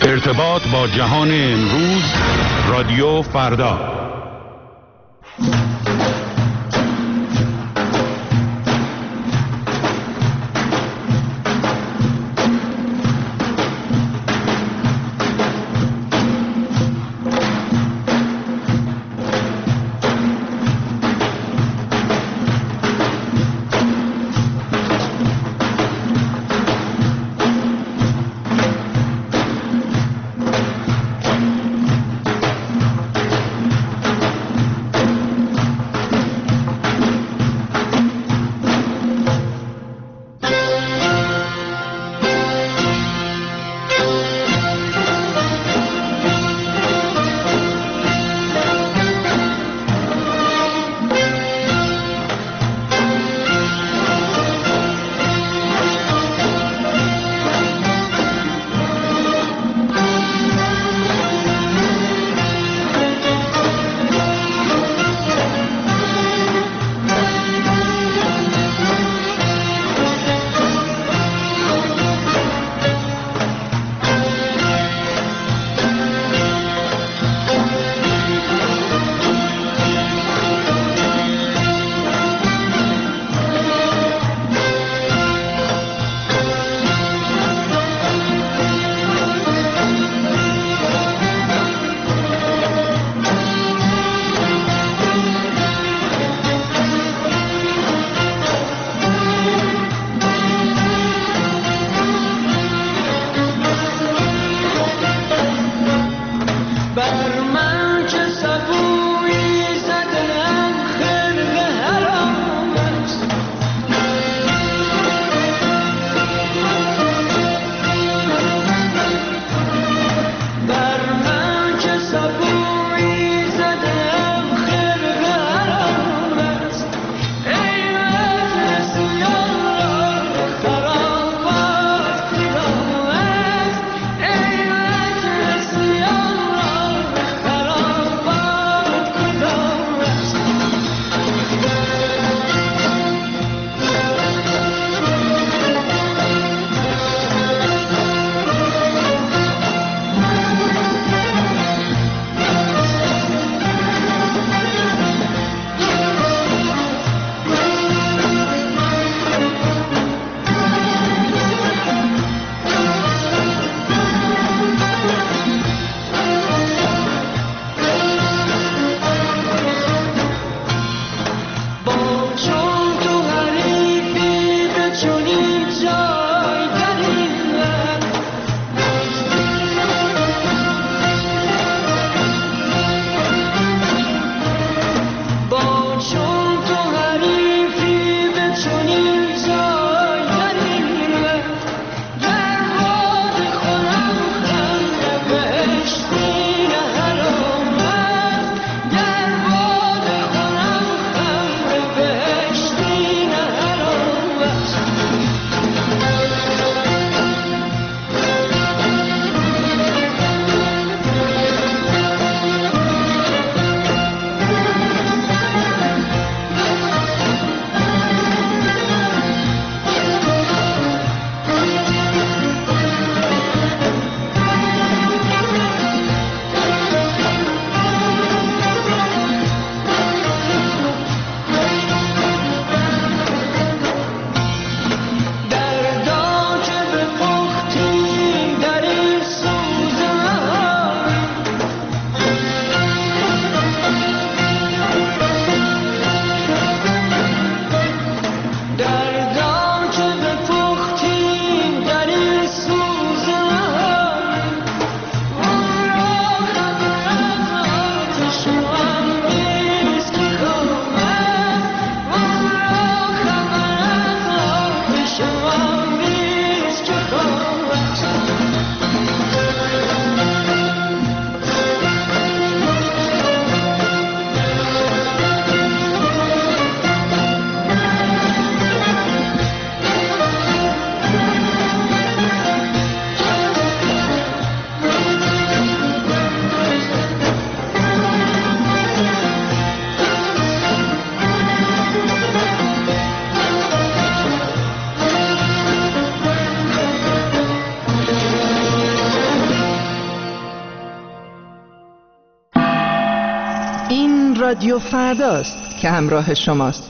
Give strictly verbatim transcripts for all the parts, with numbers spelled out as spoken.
ارتباط با جهان امروز، رادیو فردا. رادیو فرداست که همراه شماست.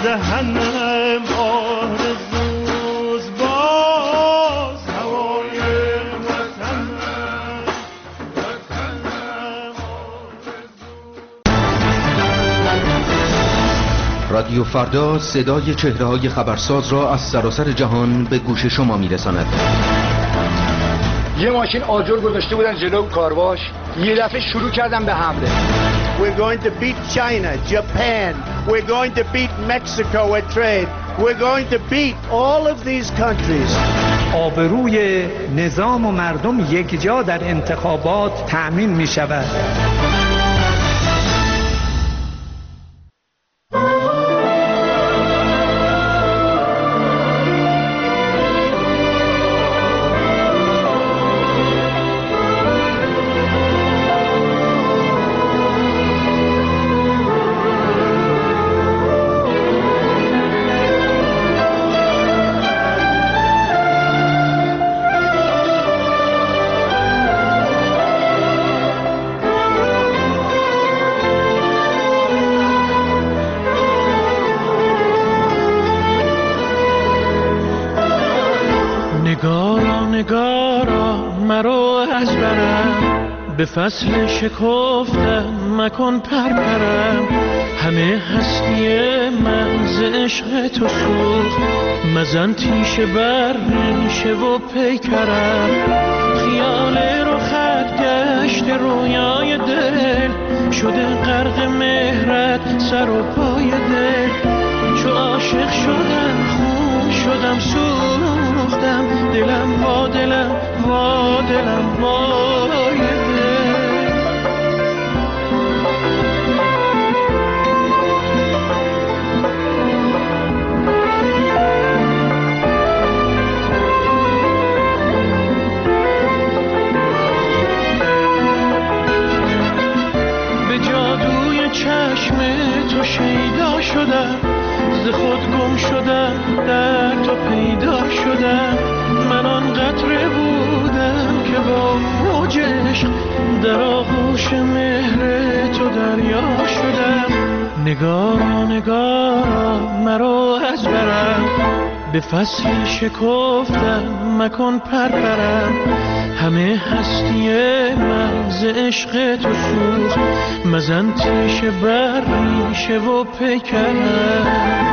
دهنم آرزوز باز هوای وطنم وطنم آرزوز. رادیو فردا صدای چهره‌های خبرساز را از سراسر جهان به گوش شما می‌رساند. یه ماشین آجر گذاشته بودن جلو کارواش، یه دفعه شروع کردن به حمله. We're going to beat China, Japan. We're going to beat Mexico at trade. We're going to beat all of these countries. آبروی نظام و مردم یک جا در انتخابات تأمین می شود. به فصل شکفتم مکن پرپرم، همه هستی من ز عشق تو سوخت، مزن تیشه بر ریشه و پیکرم، خیال رو خط گشت رویای دل، شده غرق مهرت سر و پای دل، چو عاشق شدم خون شدم سوختم، دلم با دلم با دلم وای دل. چشم تو شیدا شدم، ز خود گم شدم در تو پیدا شدم، من آن قطره بودم که با موج عشق در آغوش مهر تو دریا شدم. نگارا نگارا مرا از برم، به فصلی شکفتم مکن پرپرم، همه هستی من ز عشق تو سوخت، مزن تیشه بر ریشه و پیکرم.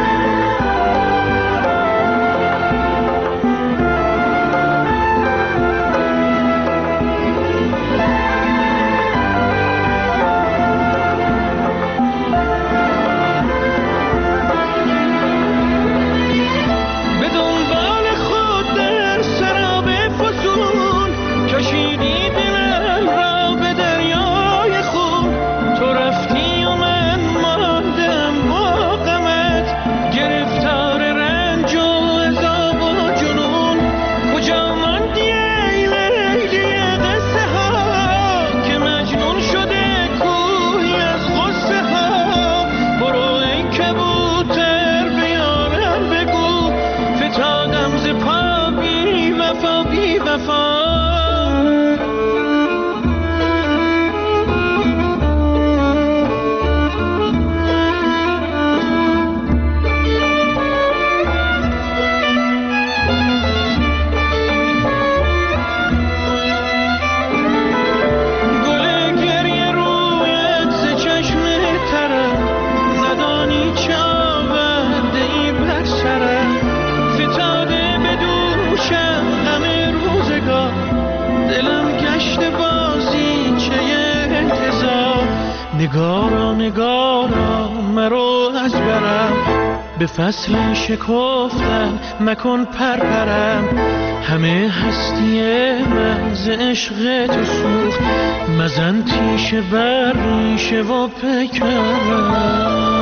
نگارا نگارا مرا از برم، به فصل شکفتم مکن پرپرم، همه هستی من ز عشق تو سوخت، مزن تیشه بر ریشه و پیکرم.